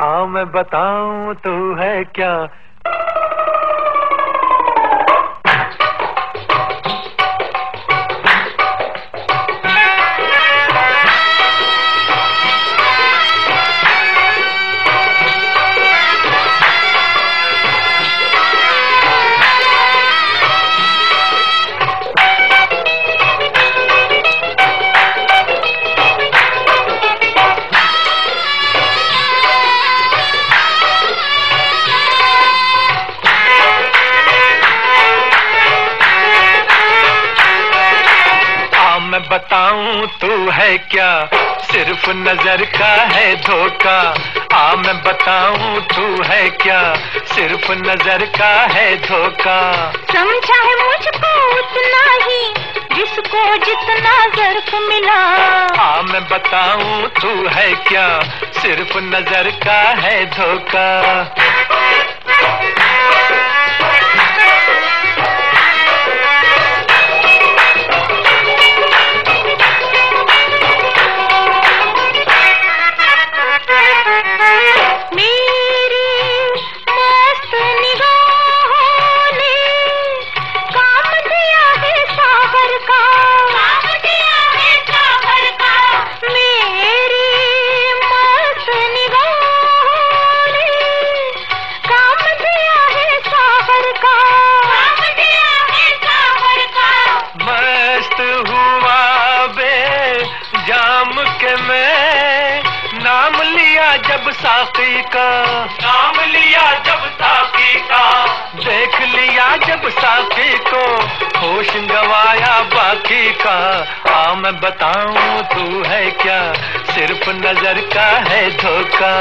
आ मैं बताऊं तू है क्या। मैं बताऊं तू है क्या, सिर्फ नजर का है धोखा। आ मैं बताऊं तू है क्या, सिर्फ नजर का है धोखा। समझा है मुझको उतना ही जिसको जितना ज़र्फ मिला। आ मैं बताऊं तू है क्या, सिर्फ नजर का है धोखा। जाम के मैं नाम लिया जब साकी का, नाम लिया जब साकी का। देख लिया जब साकी को, होश गवाया बाकी का। आ मैं बताऊं तू है क्या, सिर्फ नजर का है धोखा।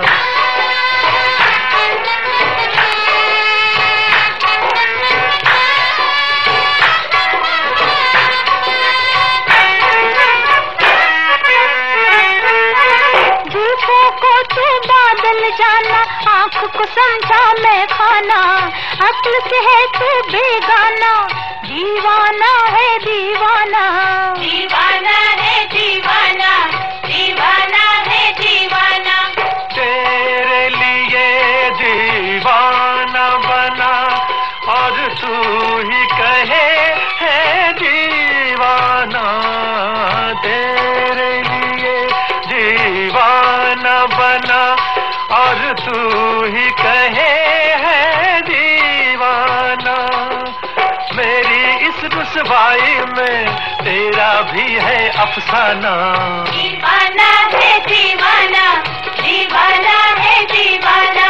जाना आँख को समझा मैं खाना, अक्ल से है तू बेगाना। दीवाना है दीवाना, दीवाना है दीवाना, दीवाना है दीवाना। तेरे लिए दीवाना बना और तू ही कहे है दीवाना। तेरे लिए दीवाना बना और तू ही कहे है दीवाना। मेरी इस रुसवाई में तेरा भी है अफसाना। दीवाना है दीवाना, दीवाना है दीवाना,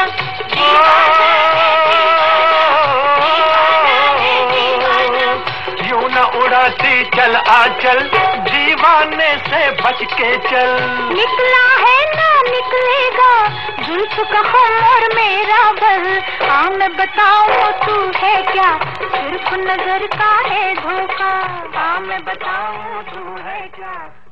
यूं न उड़ाती चल आंचल, दीवाने से बच के चल। निकला है ना निकलेगा जुल्फ का खम और मेरा बल। आ मैं बताऊं तू है क्या, सिर्फ नजर का है धोखा। आ मैं बताऊं तू है क्या।